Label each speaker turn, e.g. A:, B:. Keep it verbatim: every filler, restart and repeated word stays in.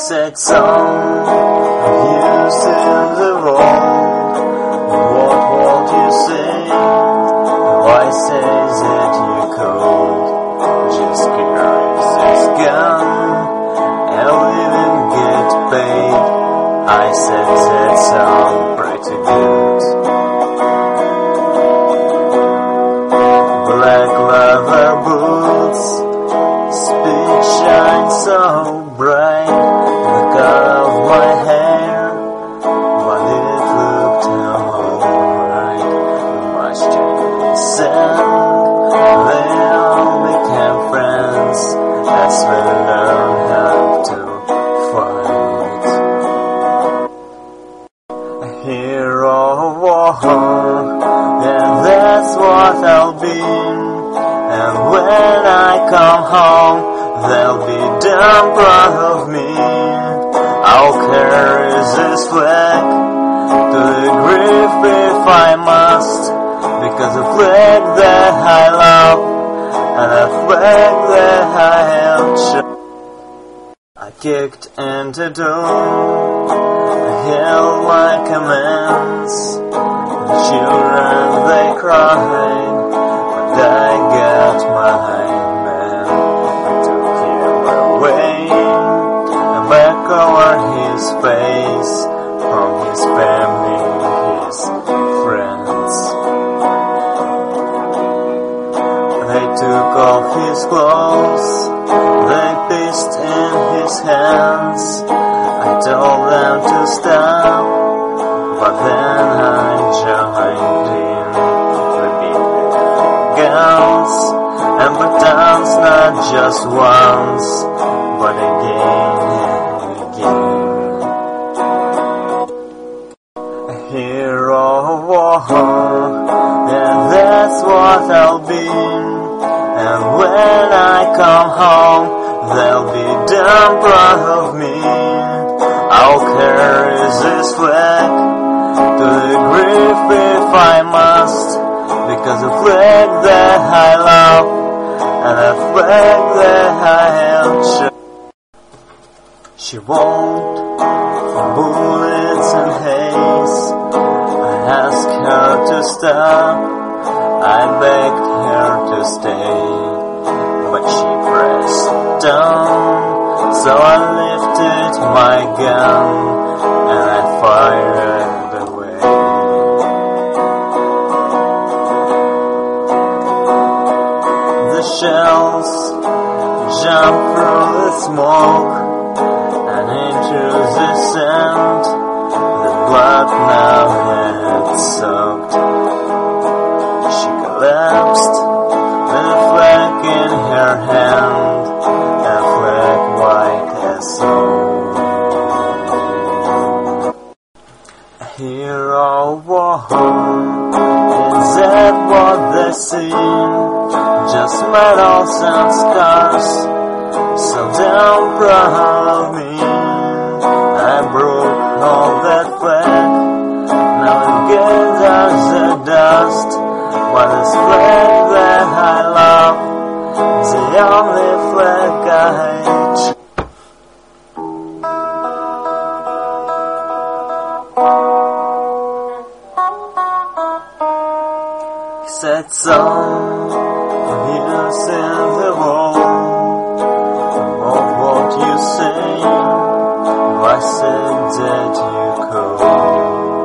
A: said, son, you see the world, what won't you say? Why say that you cold? Just carry this gun and even get paid. I said that sound pretty good. Black leather boots, speed shines so bright. The color of my hair, but it looked alright. Much to sing, they all became friends as we learned how to fight. A hero of war, and that's what I'll be. And when I come home, they'll be damn proud of me. I'll carry this flag to the grave if I must, because a flag that I love and a flag that I have chosen. I kicked in the door, I held my commands. The children they cried, but I got my man. I took him away and back over his face from his family, his friends. They took off his clothes, they pissed in his hands. I told them to stop, but then I joined in. We beat the guns and buttons, not just once, but again and again. A hero of war, and that's what I'll be. And when I come home, they'll be damn proud of me. I'll carry this flag to the grave if I must, because a flag that I love and a flag that I have chosen. She walked for bullets and haze. I asked her to stop, I begged her to stay, but she pressed down. So I lifted my gun and I fired away. The shells jumped through the smoke and into the sand. The blood now had soaked. She collapsed with a flag in her hand, a flag white as snow. A hero of war, is that what they see? Just medals and scars, so damn proud of me. I broke all that flag, now it gathers the dust. But this flag that I love is the only flag I choose. He said, son, have you seen the world of what you say? Why said that you cold?